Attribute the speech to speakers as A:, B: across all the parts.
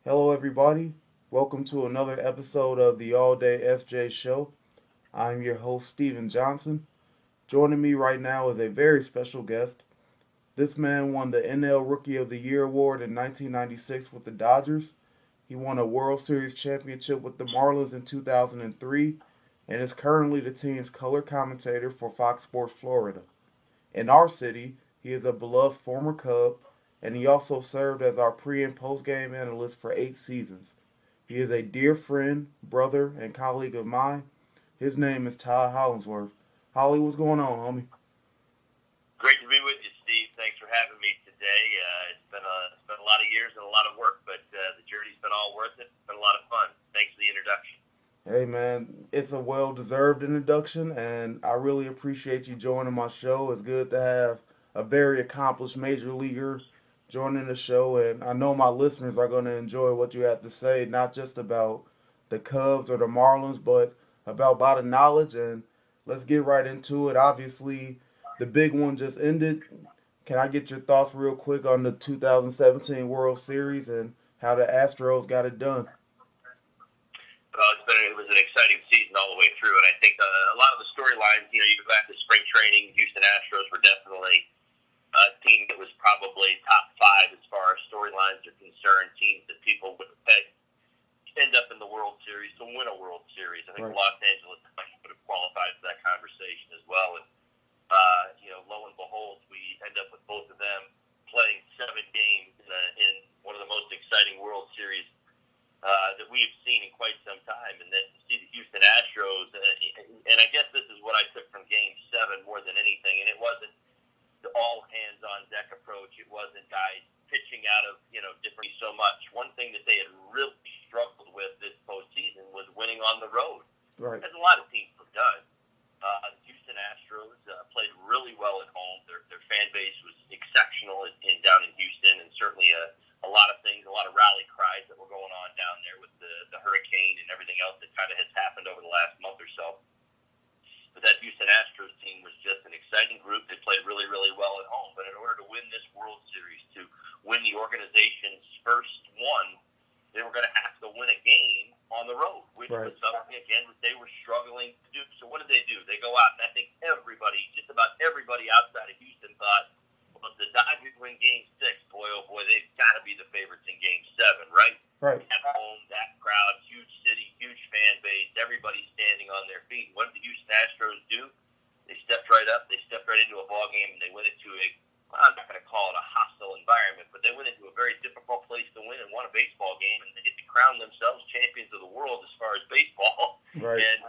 A: Hello, everybody. Welcome to another episode of the All Day FJ Show. I'm your host, Steven Johnson. Joining me right now is a very special guest. This man won the NL Rookie of the Year award in 1996 with the Dodgers. He won a World Series championship with the Marlins in 2003 and is currently the team's color commentator for Fox Sports Florida. In our city, he is a beloved former Cub, and he also served as our pre and post game analyst for 8 seasons. He is a dear friend, brother, and colleague of mine. His name is Todd Hollingsworth. Holly, what's going on, homie?
B: Great to be with you, Steve. Thanks for having me today. It's been a lot of years and a lot of work, but the journey's been all worth it. It's been a lot of fun. Thanks for the introduction.
A: Hey, man, it's a well deserved introduction, and I really appreciate you joining my show. It's good to have a very accomplished major leaguer joining the show, and I know my listeners are going to enjoy what you have to say, not just about the Cubs or the Marlins, but about a lot of knowledge. And let's get right into it. Obviously, the big one just ended. Can I get your thoughts real quick on the 2017 World Series and how the Astros got it done?
B: It was an exciting season all the way through, and I think a lot of the storylines, you go back to spring training, Houston Astros were definitely a team that was probably top five as far as storylines are concerned, teams that people would peg end up in the World Series to win a World Series. I think
A: Right.
B: Los Angeles would have qualified for that conversation as well. And, lo and behold, we end up with both of them playing 7 games in one of the most exciting World Series that we've seen in quite some time. And then to see the Houston Astros, and I guess this is what I took from Game 7 more than anything, and it wasn't the all-hands-on-deck approach. It wasn't guys pitching out of, different so much. One thing that they had really struggled with this postseason was winning on the road,
A: Right.
B: as a lot of teams have done. The Houston Astros played really well at home. Their fan base was exceptional down in Houston, and certainly a lot of things, a lot of rally cries that were going on down there with the hurricane and everything else that kind of has happened over the last month or so. But that Houston Astros team was just an exciting group. They played really, really well at home. But in order to win this World Series, to win the organization's first one, they were going to have to win a game on the road, which
A: Right.
B: was something, again, that they were struggling to do. So what did they do? They go out, and I think just about everybody outside of Houston thought, well, if the Dodgers win Game 6, boy, oh boy, they've got to be the favorites in Game 7, right?
A: Right.
B: At home, that crowd, huge city, huge fan base, everybody standing on their feet. What did the Houston Astros do? They stepped right up. They stepped right into a ball game, and they went into I'm not going to call it a hostile environment, but they went into a very difficult place to win and won a baseball game, and they get to crown themselves champions of the world as far as baseball.
A: Right.
B: And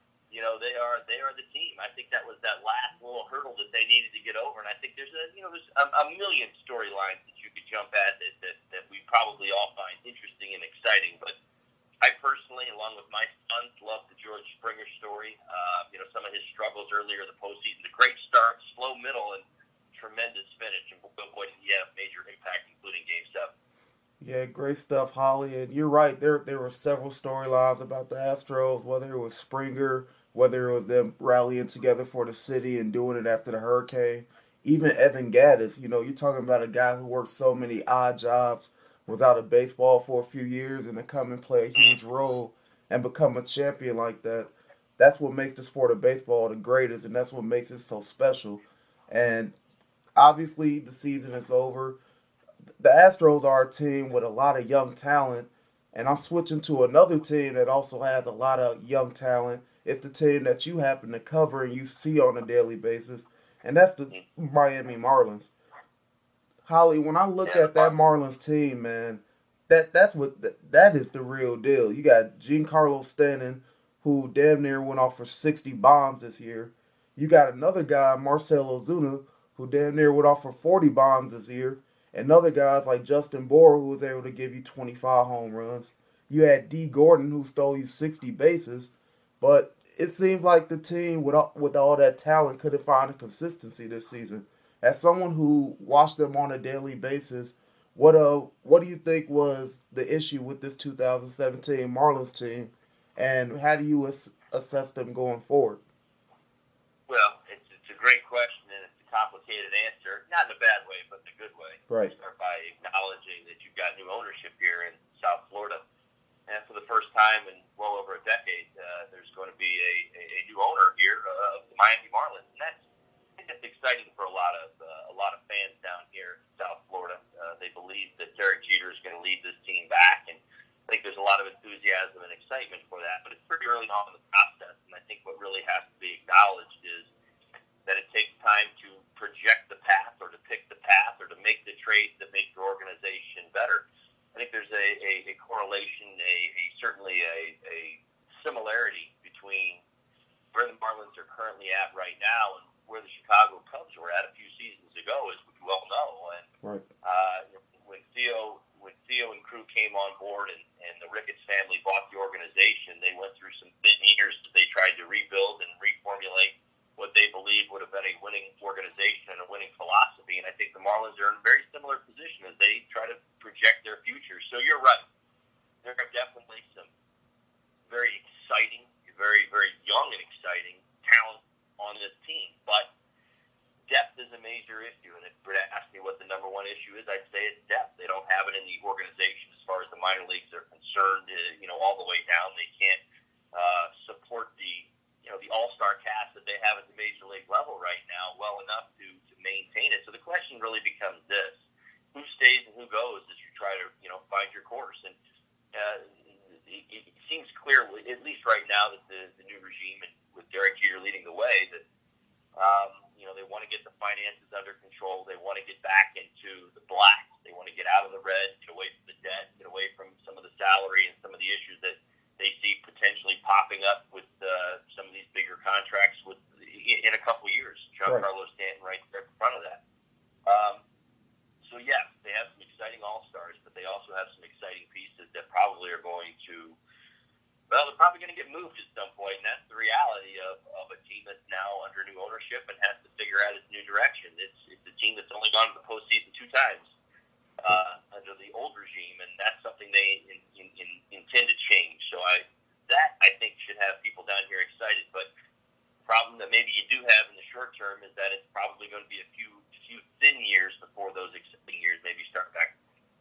B: they are the team. I think that was that last little hurdle that they needed to get over, and I think there's a million storylines that you could jump at that we probably all find interesting and exciting. But I personally, along with my sons, love the George Springer story. Some of his struggles earlier in the postseason, the great start, slow middle, and tremendous finish. And boy, did he have major impact, including Game 7.
A: Yeah, great stuff, Holly. And you're right. There were several storylines about the Astros, whether it was Springer, whether it was them rallying together for the city and doing it after the hurricane. Even Evan Gaddis, you're talking about a guy who worked so many odd jobs without a baseball for a few years and to come and play a huge role and become a champion like that. That's what makes the sport of baseball the greatest, and that's what makes it so special. And obviously, the season is over. The Astros are a team with a lot of young talent, and I'm switching to another team that also has a lot of young talent. It's the team that you happen to cover and you see on a daily basis, and that's the Miami Marlins. Holly, when I look
B: Yeah,
A: at that Marlins team, man, that is the real deal. You got Giancarlo Stanton, who damn near went off for 60 bombs this year. You got another guy, Marcell Ozuna, who damn near went off for 40 bombs this year. And other guys like Justin Bour, who was able to give you 25 home runs. You had D. Gordon, who stole you 60 bases. But it seems like the team, with all that talent, couldn't find a consistency this season. As someone who watched them on a daily basis, what do you think was the issue with this 2017 Marlins team, and how do you assess them going forward?
B: well, it's a great question, and it's a complicated answer. Not in a bad way, but in a good way.
A: Right.
B: Start by acknowledging that you've got new ownership here in South Florida. time in well over a decade, there's going to be a new owner here of the Miami Marlins, and I think that's exciting for a lot of fans down here in South Florida. They believe that Derek Jeter is going to lead this team back, and I think there's a lot of enthusiasm and excitement for that. But it's pretty early on in the process, and I think what really has to be acknowledged is that it takes time to project the path or to pick the path or to make the trades that make your organization better. I think there's a correlation, certainly a similarity between where the Marlins are currently at right now and where the Chicago Cubs were at a few seasons ago, as we well know. And
A: right.
B: When Theo and crew came on board and the Ricketts family bought the organization, they went through some thin years that they tried to rebuild and reformulate what they believe would have been a winning organization and a winning philosophy. And I think the Marlins are in a very similar position as they try to project their future. So you're right. There are definitely some very exciting, very, very young and exciting talent on this team. But depth is a major issue. And if you were to ask me what the number one issue is, I'd say it's depth. They don't have it in the organization as far as the minor leagues are concerned, all the way down. They can't support the all-star cast that they have at the major league level right now well enough to maintain it. So the question really becomes this: who stays and who goes as you try to find your course? And it seems clear, at least right now, that the new regime, and with Derek Jeter leading the way, that they want to get the finances under control. They want to get back into the black. They want to get out of the red, get away from the debt, get away from some of the salary and some of the issues that they see potentially popping up with some of these bigger contracts in a couple years. Giancarlo Stanton right there in front of that. So yes, they have some exciting all-stars, but they also have some exciting pieces that probably are going to, they're probably going to get moved at some point, and that's the reality of a team that's now under new ownership and has to figure out its new direction. It's a team that's only gone to the postseason 2 times under the old regime, and that's something they intend to change. So I think should have people down here excited. But the problem that maybe you do have in the short term is that it's probably going to be a few thin years before those exciting years maybe start back.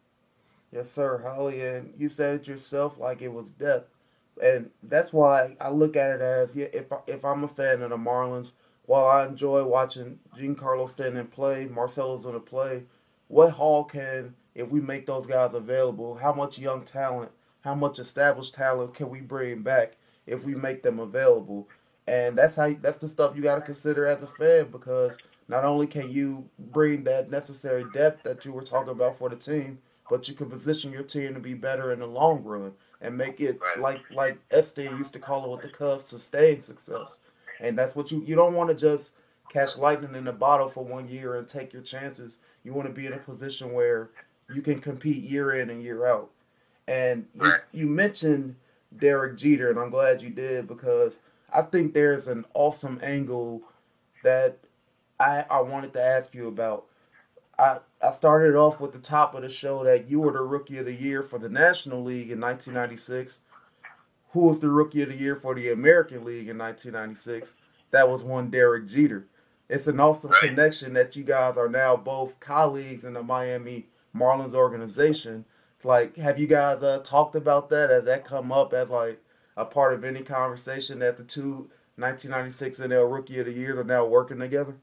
A: Yes, sir, Holly, and you said it yourself, like it was depth. And that's why I look at it as, if I'm a fan of the Marlins, while I enjoy watching Giancarlo Stanton play, Marcell Ozuna play, what haul can, if we make those guys available, how much young talent, how much established talent can we bring back if we make them available? And that's the stuff you got to consider as a fan, because not only can you bring that necessary depth that you were talking about for the team, but you can position your team to be better in the long run and make it like Esteban used to call it with the Cubs, sustained success. And that's what you don't want to just catch lightning in a bottle for 1 year and take your chances. You want to be in a position where you can compete year in and year out. And you mentioned Derek Jeter, and I'm glad you did, because I think there's an awesome angle that I wanted to ask you about. I started off with the top of the show that you were the Rookie of the Year for the National League in 1996. Who was the Rookie of the Year for the American League in 1996? That was one Derek Jeter. It's an awesome connection that you guys are now both colleagues in the Miami Marlins organization. Like, have you guys talked about that? Has that come up as like a part of any conversation that the two 1996 NL Rookie of the Years are now working together?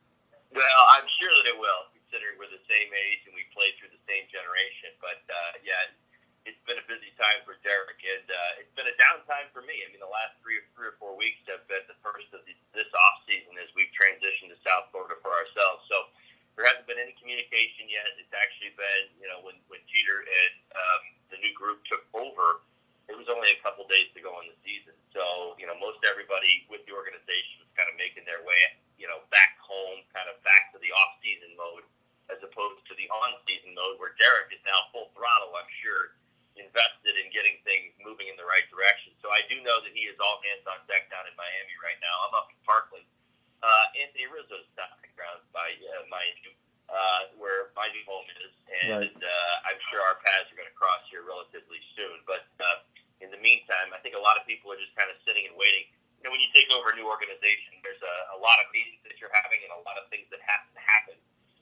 B: Well, I'm sure that it will, considering we're the same age and we played through the same generation. But, it's been a busy time for Derek, and it's been a downtime for me. I mean, the last three or 4 weeks have been the first of this off-season as we've transitioned to South Florida for ourselves. So there hasn't been any communication yet. It's actually been, when Jeter and the new group took over, it was only a couple days to go in the season. So, most everybody with the organization was kind of making their way, back home, kind of back to the off-season mode, as opposed to the on-season mode where Derek is now full throttle, I'm sure, invested in getting things moving in the right direction. So I do know that he is all hands on deck down in Miami right now. I'm up in Parkland. Anthony Rizzo's stomping grounds by Miami, where my new home is, and I'm sure our paths are going to cross here relatively soon. But in the meantime, I think a lot of people are just kind of sitting and waiting. When you take over a new organization, there's a lot of meetings that you're having and a lot of things that have to happen.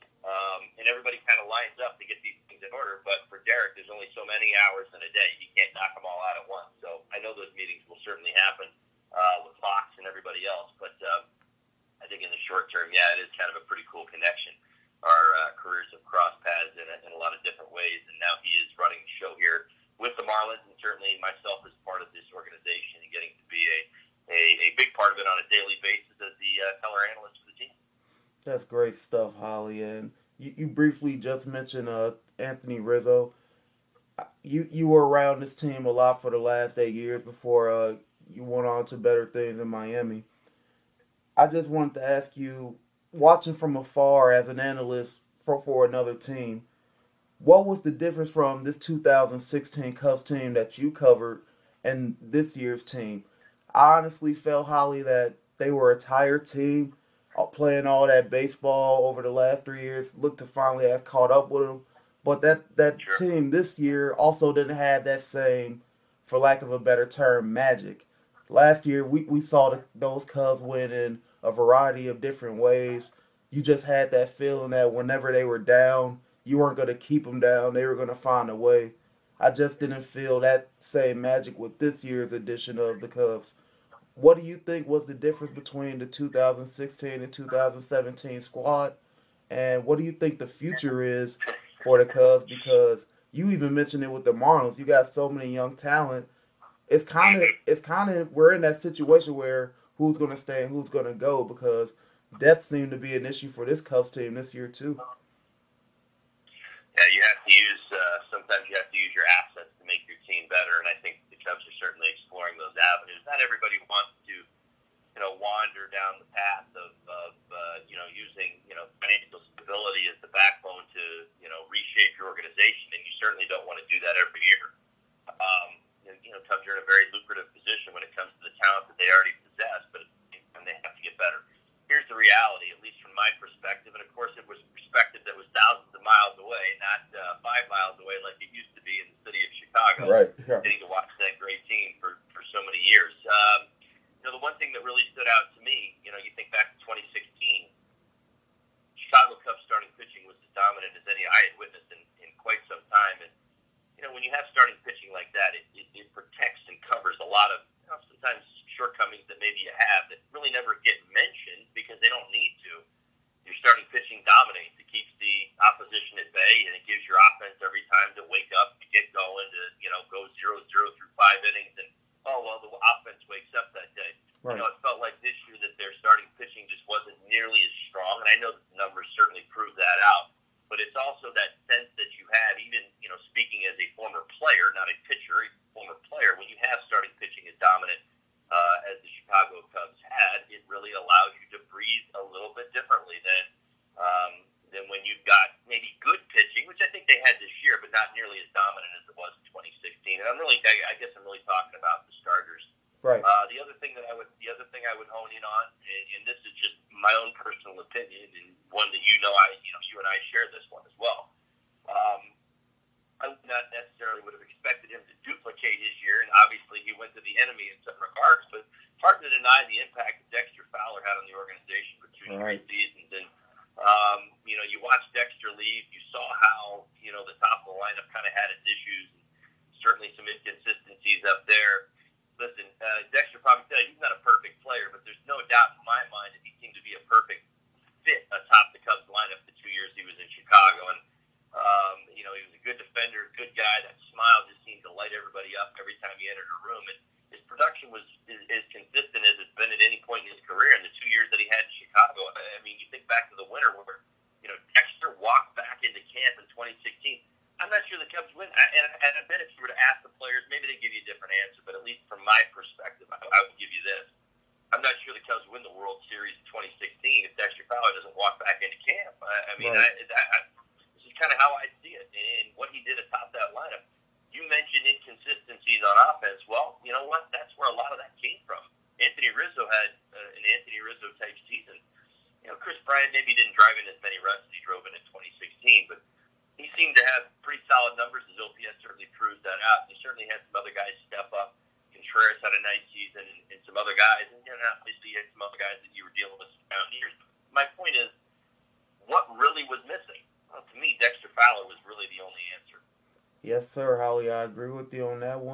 B: And everybody kind of lines up to get these things in order. But for Derek, there's only so many hours in a day. You can't knock them all out at once. So I know those meetings will certainly happen with Fox and everybody else, but I think in the short term, yeah, it is kind of a pretty cool connection. Our careers have crossed paths in a lot of different ways, and now he is running the show here with the Marlins, and certainly myself as part of this organization and getting to be a big part of it on a daily basis as the color analyst for the team.
A: That's great stuff, Holly. And you briefly just mentioned Anthony Rizzo. You were around this team a lot for the last 8 years before you went on to better things in Miami. I just wanted to ask you, watching from afar as an analyst for another team, what was the difference from this 2016 Cubs team that you covered and this year's team? I honestly felt, Holly, that they were a tired team playing all that baseball over the last 3 years. Looked to finally have caught up with them. But that
B: Sure.
A: team this year also didn't have that same, for lack of a better term, magic. Last year, we saw those Cubs win in a variety of different ways. You just had that feeling that whenever they were down, you weren't going to keep them down. They were going to find a way. I just didn't feel that same magic with this year's edition of the Cubs. What do you think was the difference between the 2016 and 2017 squad? And what do you think the future is for the Cubs? Because you even mentioned it with the Marlins. You got so many young talent. It's kind of we're in that situation where who's going to stay and who's going to go because depth seemed to be an issue for this Cubs team this year too.
B: Yeah, you have to use. Sometimes you have to use your assets to make your team better, and I think the Cubs are certainly exploring those avenues. Not everybody wants to, wander down the path of using financial stability as the backbone to reshape your organization, and you certainly don't want to do that every year. Cubs are in a very lucrative position when it comes to the talent that they already possess, but and they have to get better. Here's the reality, at least from my perspective, and of course it was perspective that was thousands of miles away, not 5 miles away like it used to be in the city of Chicago.
A: Right. Yeah.
B: Getting to watch that great team for so many years. The one thing that really stood out to me, you think back to 2016, Chicago Cubs starting pitching was as dominant as any I had witnessed in quite some time. And, when you have starting pitching like that, it protects and covers a lot of sometimes shortcomings that maybe you have that really never get mentioned because they don't need to. Your starting pitching dominates. It keeps the opposition at bay, and it gives your offense every time to wake up, to get going, to go 0-0 through 5 innings, and the offense wakes up that day.
A: Right.
B: It felt like this year that their starting pitching just wasn't nearly as strong, and I know that the numbers certainly prove that out. But it's also that sense that you have, even speaking as a former player, not a pitcher, a former player, when you have starting pitching as dominant as the Chicago Cubs had, it really allows you to breathe a little bit differently than when you've got maybe good pitching, which I think they had this year, but not nearly as dominant as it was in 2016. And I guess I'm really talking about the starters.
A: Right.
B: The other thing I would hone in on, and this is just my own personal opinion, and one that you and I share this one as well. I would not necessarily would have expected him to duplicate his year, and obviously he went to the enemy in some regards, but hard to deny the impact that Dexter Fowler had on the organization for 2 straight seasons. And, you watched Dexter leave, you saw how, the top of the lineup kind of had its issues, and certainly some inconsistencies up there. Listen, Dexter probably said he's not a perfect player, but there's no doubt in my mind that he seemed to be a perfect fit atop the Cubs lineup the 2 years he was in Chicago. And, he was a good defender, good guy. That smile just seemed to light everybody up every time he entered a room. And his production was as consistent as it's been at any point in his career in the 2 years that he had in Chicago. I mean, you think back to the winter where, Dexter walked back into camp in 2016. I'm not sure the Cubs win. And I bet if you were to ask the players, maybe they give you a different answer. But at least from my perspective, I would give you this. I'm not sure the Cubs win the World Series in 2016 if Dexter Fowler doesn't walk back into camp. This is kind of how I see it. And what he did atop that lineup, you mentioned inconsistencies on offense. Well, you know what? That's where a lot of that came from. Anthony Rizzo had an Anthony Rizzo type season. Chris Bryant maybe didn't drive in as many runs as he drove in 2016, but he seemed to have pretty solid numbers. His OPS certainly proves that out. He certainly had some other guys step up. Contreras had a nice season, and some other guys. And obviously you had some other guys that you were dealing with down years. My point is, what really was missing? Well, to me, Dexter Fowler was really the only answer.
A: Yes, sir, Holly. I agree with you on that one.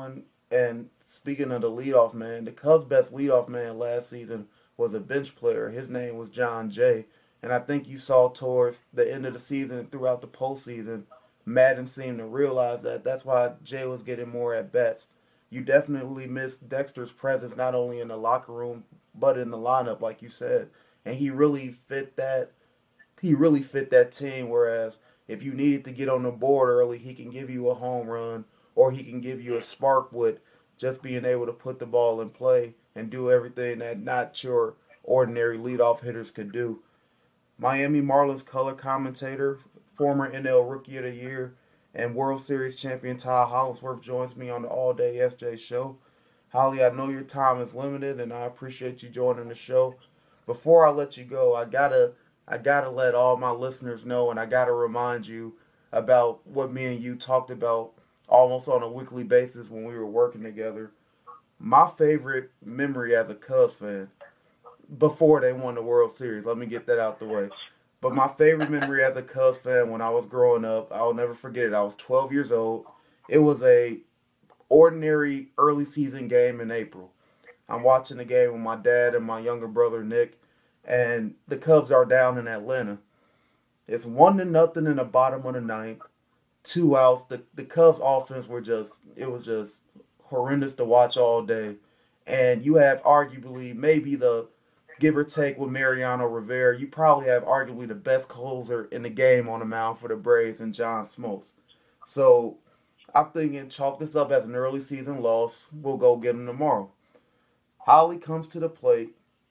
A: And speaking of the leadoff man, the Cubs' best leadoff man last season was a bench player. His name was John Jay. And I think you saw towards the end of the season and throughout the postseason, Madden seemed to realize that. That's why Jay was getting more at bats. You definitely missed Dexter's presence not only in the locker room but in the lineup, like you said. And he really fit that. He really fit that team. Whereas if you needed to get on the board early, he can give you a home run or he can give you a spark with just being able to put the ball in play and do everything that not your ordinary leadoff hitters could do. Miami Marlins color commentator, former NL Rookie of the Year, and World Series champion Ty Hollingsworth joins me on the All Day SJ show. Holly, I know your time is limited, and I appreciate you joining the show. Before I let you go, I gotta let all my listeners know, and I gotta remind you about what me and you talked about almost on a weekly basis when we were working together. My favorite memory as a Cubs fan before they won the World Series. Let me get that out the way. But my favorite memory as a Cubs fan when I was growing up, I'll never forget it. I was 12 years old. It was a ordinary early season game in April. I'm watching the game with my dad and my younger brother Nick, and the Cubs are down in Atlanta. It's 1-0 in the bottom of the ninth, 2 outs. The Cubs offense was just horrendous to watch all day. And you have arguably maybe the give or take with Mariano Rivera, you probably have arguably the best closer in the game on the mound for the Braves and John Smoltz. So I'm thinking chalk this up as an early season loss. We'll go get him tomorrow. Holly comes to the plate.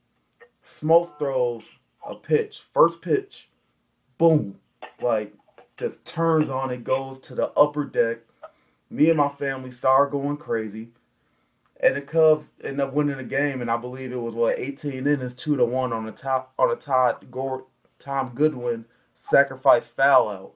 A: Smoltz throws a pitch. First pitch. Boom. Like, just turns on it, goes to the upper deck. Me and my family start going crazy. And the Cubs end up winning the game, and I believe it was 18 innings, 2-1 on a Tom Goodwin sacrifice foul out.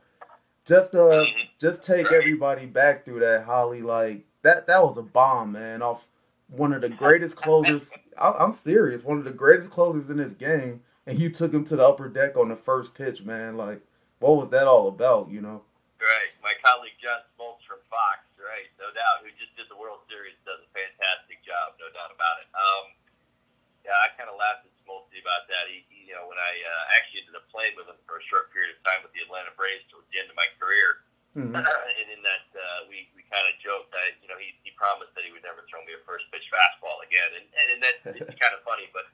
A: Just take everybody back through that, Holly. Like that was a bomb, man. Off one of the greatest closers. I'm serious. One of the greatest closers in this game, and you took him to the upper deck on the first pitch, man. Like, what was that all about? You know?
B: Right. My colleague John Smoltz from Fox, right? No doubt, who just did the World Series, does a fantastic job, no doubt about it. Yeah, I kind of laughed at Smoltz about that. When I actually ended up playing with him for a short period of time with the Atlanta Braves towards the end of my career, and in that we kind of joked that he promised that he would never throw me a first pitch fastball again, and that it's kind of funny, but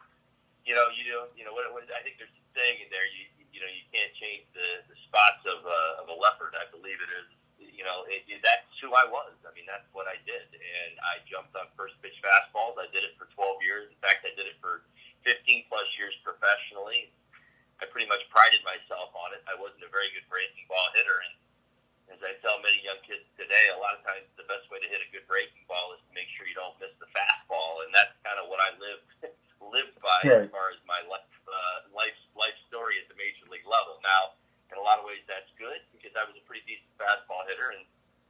B: what I think there's a saying in there. You can't change the spots of a leopard. I believe it is. That's who I was. I mean, that's what I did, and I jumped on first pitch fastballs. I did it for 12 years. In fact, I did it for 15 plus years professionally. I pretty much prided myself on it. I wasn't a very good breaking ball hitter, and as I tell many young kids today, a lot of times the best way to hit a good breaking ball is to make sure you don't miss the fastball, and that's kind of what I lived by as far as my life story at the major league level. Now, in a lot of ways, that's good because I was a pretty decent fastball hitter, and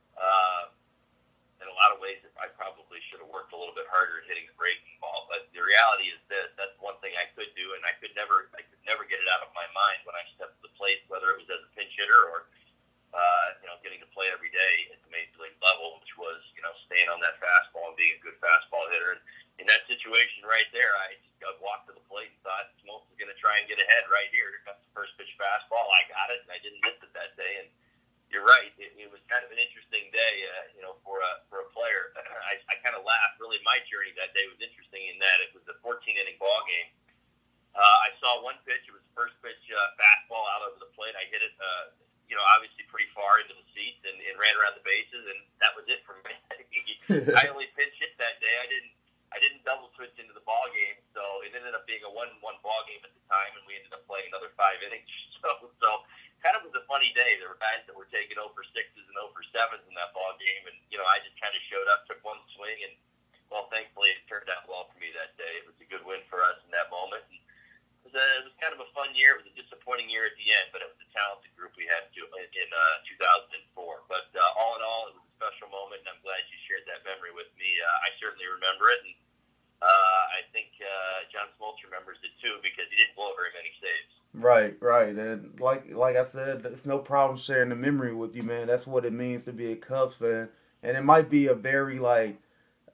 B: in a lot of ways, I probably should have worked a little bit harder at hitting the breaking ball. But the reality is this: that's one thing I could do, and I could never get it out of my mind when I stepped to the plate, whether it was as a pinch hitter or getting to play every day at the major league level, which was staying on that fastball and being a good fastball hitter. And in that situation right there, I just walked to the plate and thought Smoltz is going to try and get ahead right here. Here comes the first pitch fastball. I got it, and I didn't miss it that day. And you're right, it was kind of an interesting day, for a player. I kind of laughed. Really, my journey that day was interesting in that it was a 14-inning ball game. I saw one pitch. It was the first pitch fastball out over the plate. I hit it, obviously pretty far into the seats and ran around the bases, and that was it for me. I only pinch hit that day. I didn't double switch into the ball game, so it ended up being a 1-1 ball game at the time, and we ended up playing another 5 innings. So kind of was a funny day. There were guys that were taking 0 for 6s and 0 for 7s in that ball game, and I just kind of showed up, took one swing, and thankfully it turned out well for me that day. It was a good win for us in that moment. And it was kind of a fun year. It was a disappointing year at the end, but it was a talented group we had in 2004. But all in all, it was a special moment, and I'm glad you shared that memory with me. I certainly remember it, and I think John Smoltz remembers it too because he didn't blow very many saves.
A: Right. And like I said, it's no problem sharing the memory with you, man. That's what it means to be a Cubs fan. And it might be a very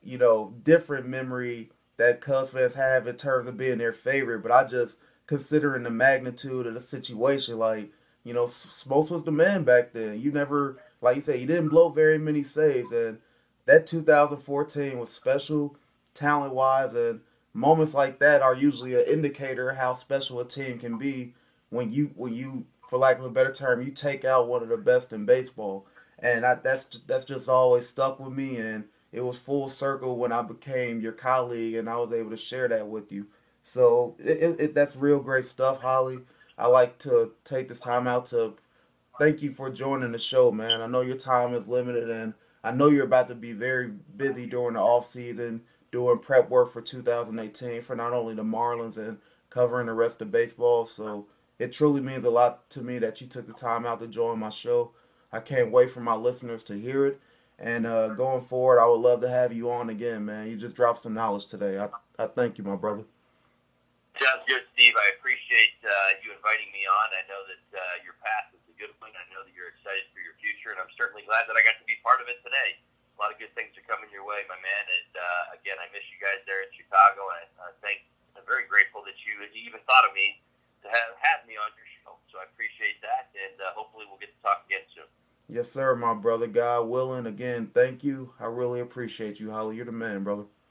A: different memory that Cubs fans have in terms of being their favorite, but I just considering the magnitude of the situation, like, Smoltz was the man back then. You never, like you said, he didn't blow very many saves, and that 2014 was special, talent wise, and moments like that are usually an indicator of how special a team can be when you, for lack of a better term, you take out one of the best in baseball, and that's just always stuck with me, and it was full circle when I became your colleague, and I was able to share that with you. So that's real great stuff, Holly. I like to take this time out to thank you for joining the show, man. I know your time is limited, and I know you're about to be very busy during the off season doing prep work for 2018 for not only the Marlins and covering the rest of baseball. So it truly means a lot to me that you took the time out to join my show. I can't wait for my listeners to hear it. And going forward, I would love to have you on again, man. You just dropped some knowledge today. I thank you, my brother.
B: Sounds good, Steve. I appreciate you inviting me on. I know that your path is a good one. I know that you're excited for your future, and I'm certainly glad that I got to be part of it today. A lot of good things are coming your way, my man. And again, I miss you guys there in Chicago, and I'm very grateful that you even thought of me to have me on your show. So I appreciate that, and hopefully we'll get to talk again soon.
A: Yes, sir, my brother. God willing. Again, thank you. I really appreciate you, Holly. You're the man, brother.